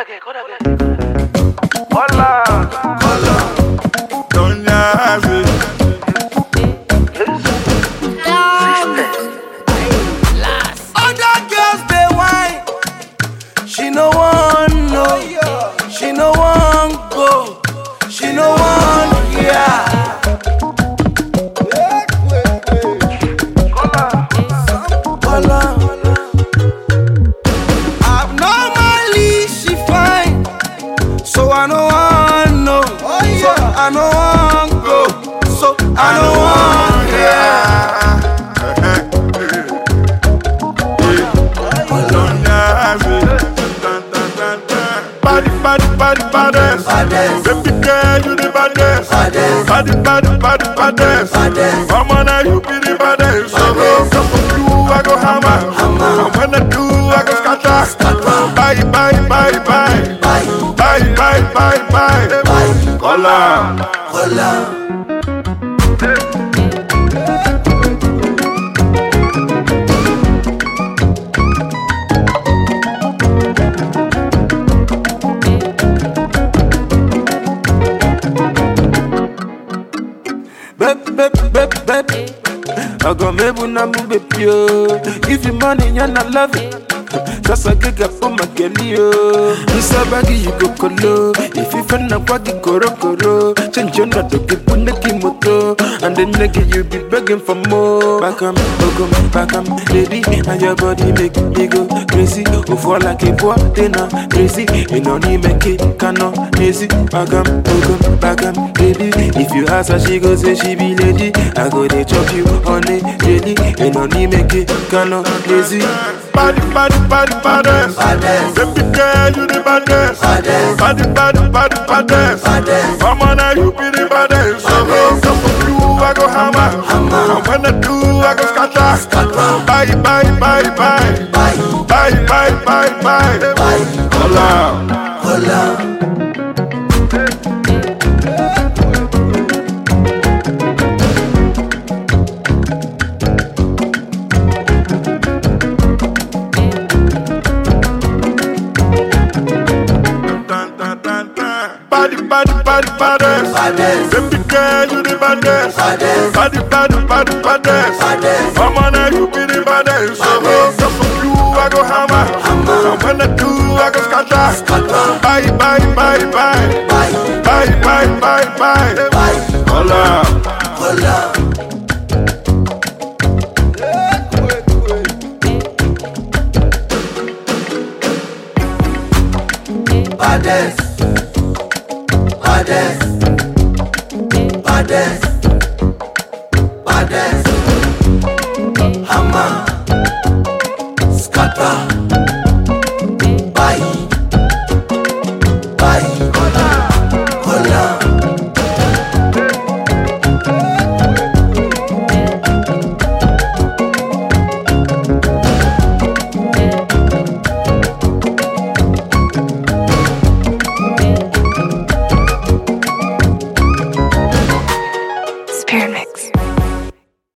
Hola, Doña Ave. Other girls they whine, she no want no, she no want go, she no want Hola. Abnormally she fine, so I no want no, so I no want go, so I no want Baddest. Baby girl, you the baddest. Baddest. Come on now, you be the baddest. So come for you, I go hammer. And when I do, I go scatter. Bye. Hola. Baby, I go maybe na move yo. If you money, you're not love it. Just a gig up for my girlie yo. This a baggy you go colo. If you find a baggy koro, change your not to keep on the kimoto. And then nigga you be begging for more. Back baby, and your body make me go crazy. Oh, fall like a boy, then crazy. You know me make it cano crazy. Back baby. If you ask her, she go say she be lady. I go they chop you on it daily. You know me make it cano crazy. Baddest. Baby girl, you the baddest. Baddest. Come on now, you be the baddest. So come for you, I go hammer. And when I do, I go scatter. Bye. Hola. Baddest. Baby girl, you the baddest. Baddest. Come on now, you be the baddest. So come for you, I go hammer. And when I do, I go scatter. Bye. Hola. Baddest.